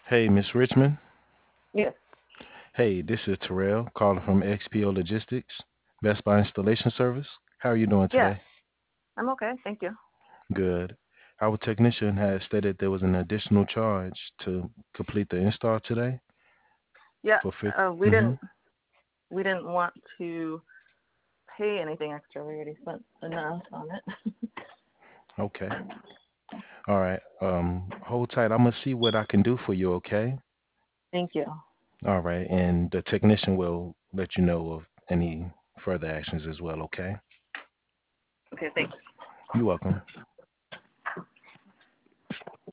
Hey, Miss Richmond. Yes, Hey, this is Terrell calling from XPO Logistics, Best Buy Installation Service. How are you doing yes, today? I'm okay. Thank you. Good. Our technician had stated there was an additional charge to complete the install today Yeah, for 50. uh, we Mm-hmm. didn't we didn't want to pay anything extra. We already spent enough on it. Okay. All right. Hold tight. I'm gonna see what I can do for you, okay? Thank you. All right. And the technician will let you know of any further actions as well, okay? Okay, thanks. You're welcome.